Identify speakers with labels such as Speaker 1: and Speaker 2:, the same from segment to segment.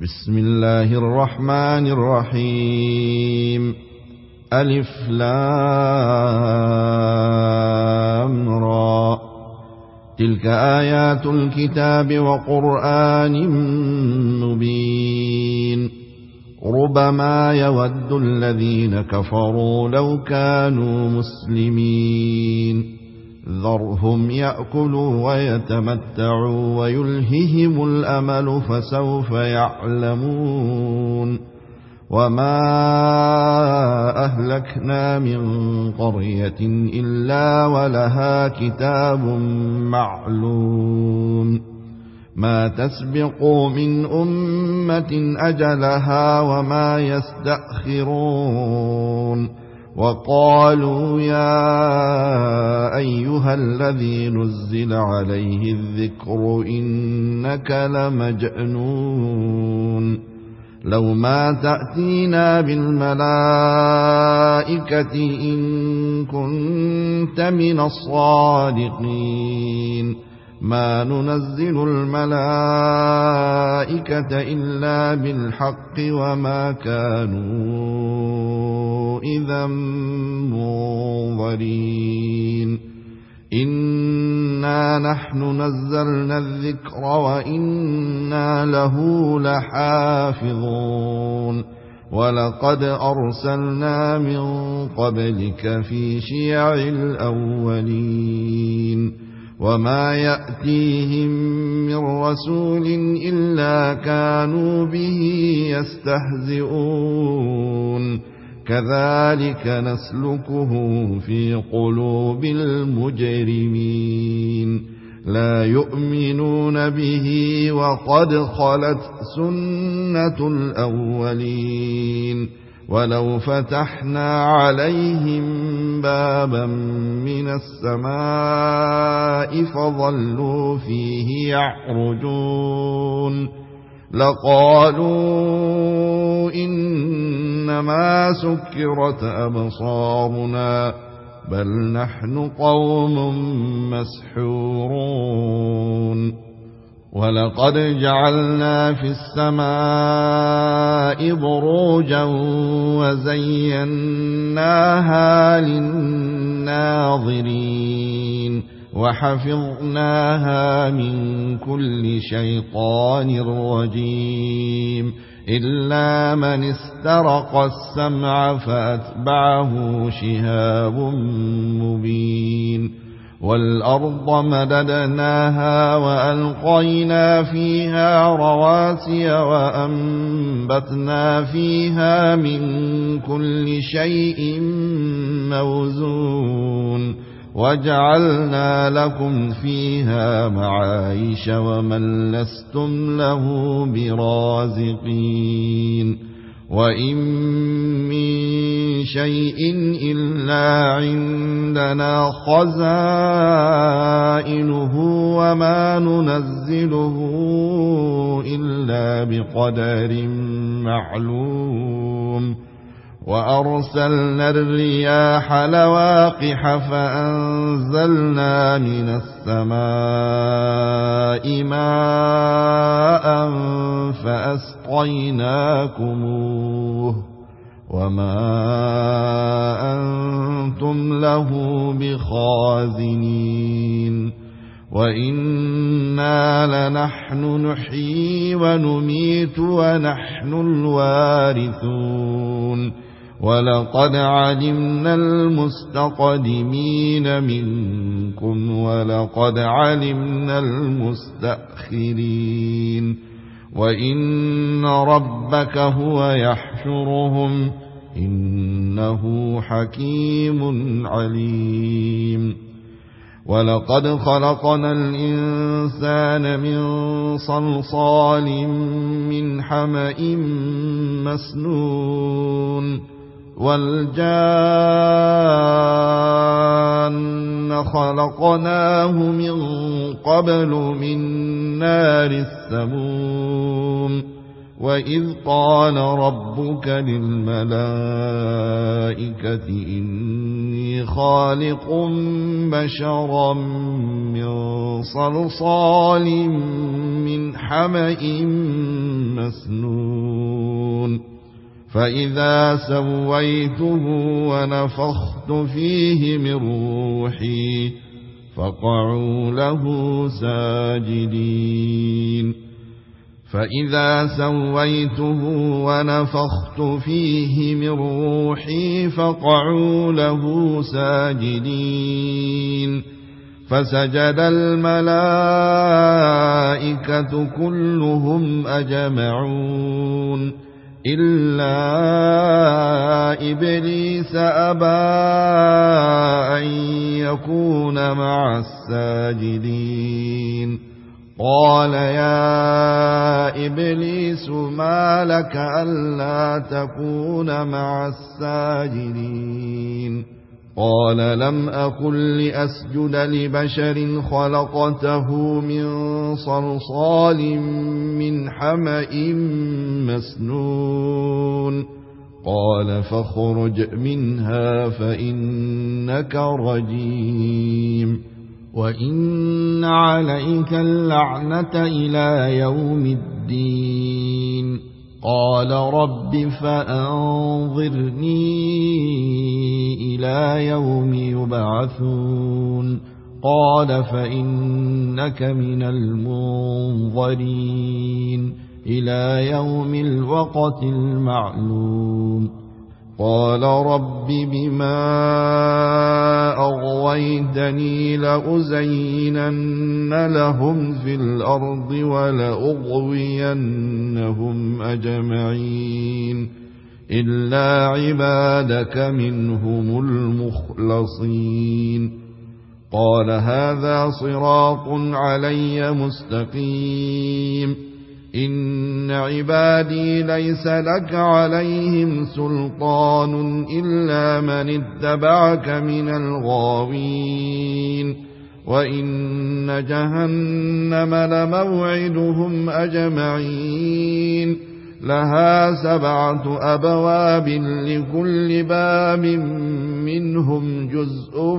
Speaker 1: بسم الله الرحمن الرحيم. ألف لام را. تلك آيات الكتاب وقرآن مبين. ربما يود الذين كفروا لو كانوا مسلمين. ذرهم يأكلوا ويتمتعوا ويلههم الأمل فسوف يعلمون. وما أهلكنا من قرية إلا ولها كتاب معلوم. ما تسبق من أمة أجلها وما يستأخرون. وقالوا يا أيها الذي نزل عليه الذكر إنك لمجنون. لو ما تأتينا بالملائكة إن كنت من الصادقين. ما ننزل الملائكة إلا بالحق وما كانوا إذا منظرين. إنا نحن نزلنا الذكر وإنا له لحافظون. ولقد أرسلنا من قبلك في شيع الأولين. وما يأتيهم من رسول إلا كانوا به يستهزئون. كذلك نسلكه في قلوب المجرمين. لا يؤمنون به وقد خلت سنة الأولين. ولو فتحنا عليهم بابا من السماء فظلوا فيه يعرجون لقالوا إنما سكرت أبصارنا بل نحن قوم مسحورون. ولقد جعلنا في السماء بروجا وزيناها للناظرين وحفظناها من كل شيطان رجيم إلا من استرق السمع فأتبعه شهاب مبين. والأرض مددناها وألقينا فيها رواسي وأنبتنا فيها من كل شيء موزون. وجعلنا لكم فيها معايش ومن لستم له برازقين. وإن من شيء إلا عندنا خزائنه وما ننزله إلا بقدر معلوم. وأرسلنا الرياح لواقح فأنزلنا من السماء ماء فأسقيناكموه وما أنتم له بخازنين. وإنا لنحن نحيي ونميت ونحن الوارثون. ولقد علمنا المستقدمين منكم ولقد علمنا المستأخرين. وإن ربك هو يحشرهم إنه حكيم عليم. ولقد خلقنا الإنسان من صلصال من حمأ مسنون. والجان خلقناه من قبل من نار السموم. وإذ قال ربك للملائكة إني إني خالق بشرا من صلصال من حمإ مسنون فإذا سويته ونفخت فيه من روحي فقعوا له ساجدين فإذا سويته ونفخت فيه من روحي فقعوا له ساجدين فسجد الملائكة كلهم أجمعون إلا إبليس أبى أن يكون مع الساجدين قال يا إبليس ما لك ألا تكون مع الساجدين قال لم أكن لأسجد لبشر خلقته من صلصال من حمإ مسنون قال فاخرج منها فإنك رجيم وإن عليك اللعنة إلى يوم الدين قال رب فأنظرني إلى يوم يبعثون قال فإنك من المنظرين إلى يوم الوقت المعلوم قال رب بما أغويتني لأزينن لهم في الأرض ولأغوينهم أجمعين إلا عبادك منهم المخلصين قال هذا صراط علي مستقيم إن عبادي ليس لك عليهم سلطان إلا من اتبعك من الغاوين وإن جهنم لموعدهم أجمعين لها 7 أبواب لكل باب منهم جزء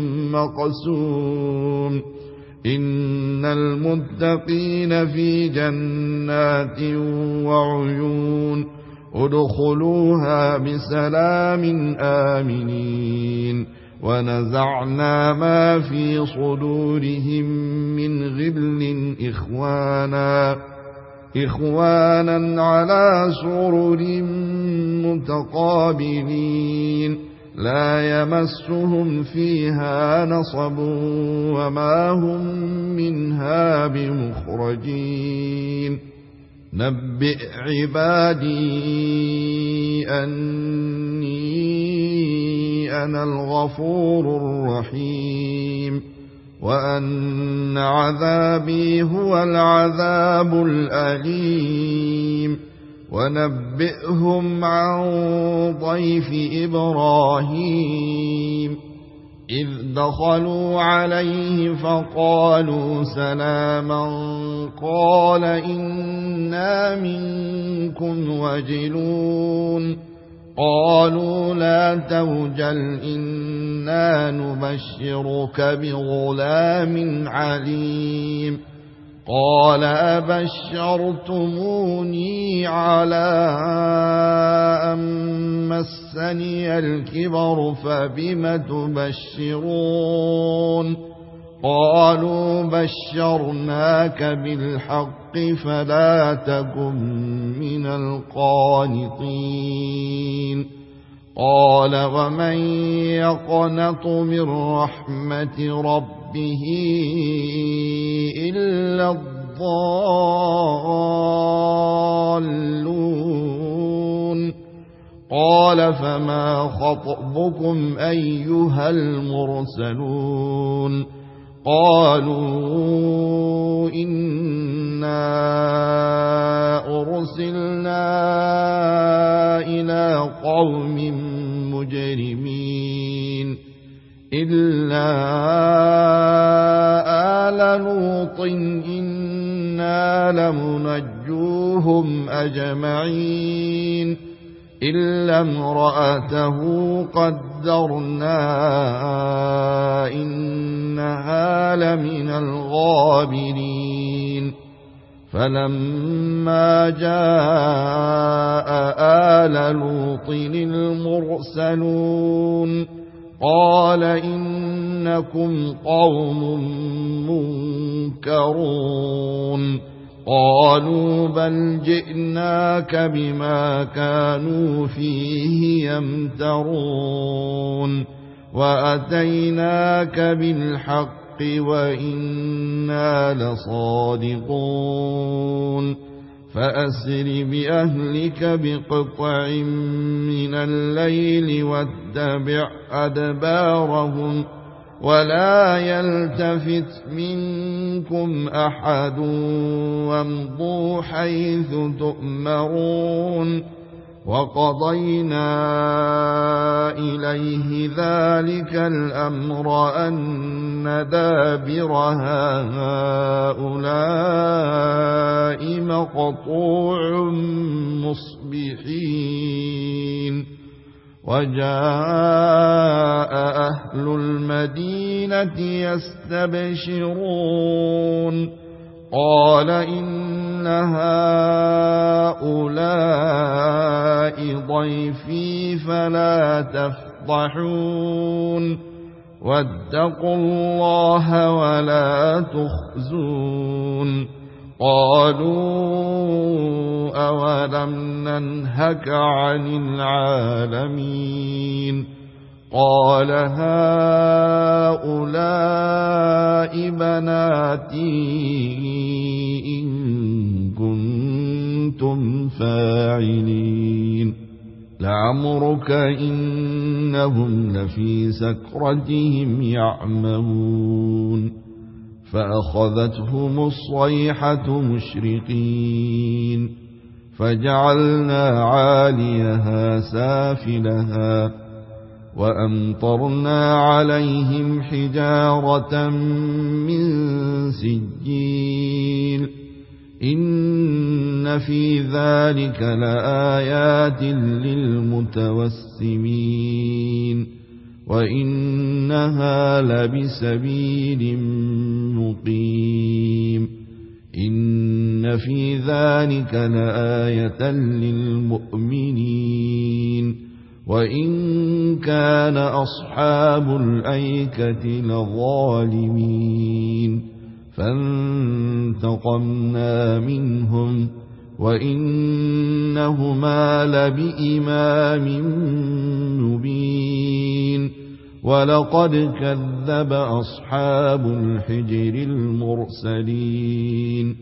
Speaker 1: مقسوم إن المتقين في جنات وعيون ادخلوها بسلام آمنين ونزعنا ما في صدورهم من غل إخوانا على سرر متقابلين لا يمسهم فيها نصب وما هم منها بمخرجين نبئ عبادي أني أنا الغفور الرحيم وأن عذابي هو العذاب الأليم ونبئهم عن ضيف إبراهيم إذ دخلوا عليه فقالوا سلاما قال إنا منكم وجلون قالوا لا توجل إنا نبشرك بغلام عليم قال أبشرتموني على أن مسني الكبر فبم تبشرون قالوا بشرناك بالحق فلا تكن من القانطين قال ومن يقنط من رحمة ربه إلا الضالون قال فما خطبكم أيها المرسلون قالوا إنا أرسلنا إلى قوم مجرمين إلا آل لوط إنا لمنجوهم أجمعين إلا امرأته قدرنا إنها لمن الغابرين فلما جاء آل لوط المرسلون قال إنكم قوم منكرون قالوا بل جئناك بما كانوا فيه يمترون وأتيناك بالحق وإنا لصادقون فأسر بأهلك بقطع من الليل واتبع أدبارهم ولا يلتفت منكم أحد وامضوا حيث تؤمرون وقضينا إليه ذلك الأمر أن دابر هؤلاء مقطوع مصبحين وجاء أهل المدينة يستبشرون قال إن هؤلاء ضيفي فلا تفضحون واتقوا الله ولا تخزون قالوا أولم ننهك عن العالمين قال هؤلاء بناتي إن كنتم فاعلين لعمرك إنهم لفي سكرتهم يعمهون فأخذتهم الصيحة مشرقين فجعلنا عاليها سافلها وأمطرنا عليهم حجارة من سجيل إن في ذلك لآيات للمتوسمين وإنها لبسبيل مقيم إن في ذلك لآية للمؤمنين وإن كان أصحاب الأيكة لظالمين فانتقمنا منهم وإنهما لبإمام مبين ولقد كذب أصحاب الحجر المرسلين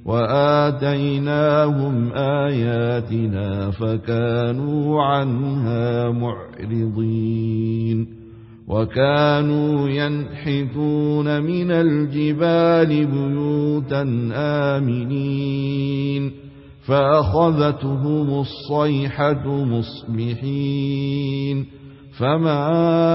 Speaker 1: وآتيناهم آياتنا فكانوا عنها معرضين وكانوا ينحتون من الجبال بيوتا آمنين فأخذتهم الصيحة مصبحين فما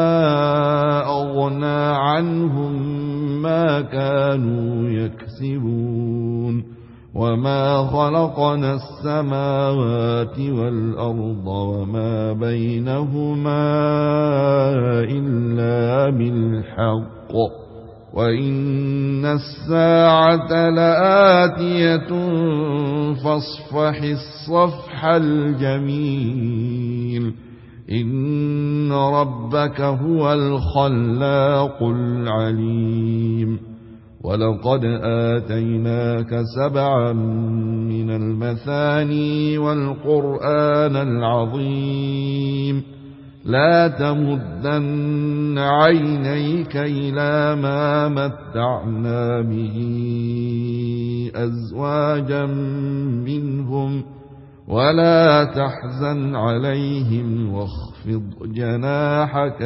Speaker 1: أغنى عنهم ما كانوا يكسبون وما خلقنا السماوات والأرض وما بينهما إلا بالحق وإن الساعة لآتية فاصفح الصفح الجميل إن ربك هو الخلاق العليم ولقد آتيناك 7 من المثاني والقرآن العظيم لا تمدن عينيك إلى ما متعنا به أزواجا منهم ولا تحزن عليهم واخفض جناحك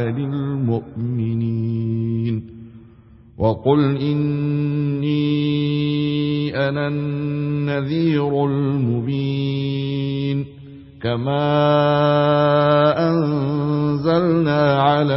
Speaker 1: للمؤمنين وقل إني أنا النذير المبين كما أنزلنا على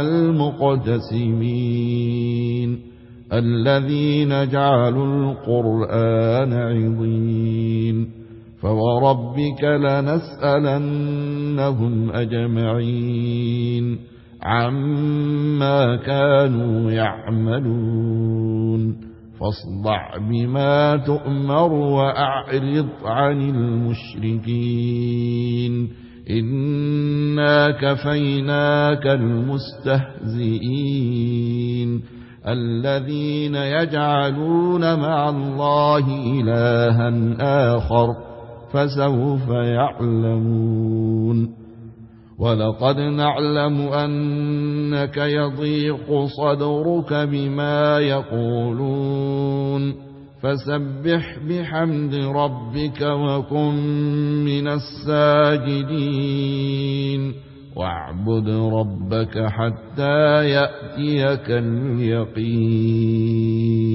Speaker 1: المقتسمين الذين جعلوا القرآن عضين فوربك لنسألنهم أجمعين عما كانوا يعملون فاصدع بما تؤمر وأعرض عن المشركين إنا كفيناك المستهزئين الذين يجعلون مع الله إلها آخر فسوف يعلمون ولقد نعلم أنك يضيق صدرك بما يقولون فسبح بحمد ربك وكن من الساجدين واعبد ربك حتى يأتيك اليقين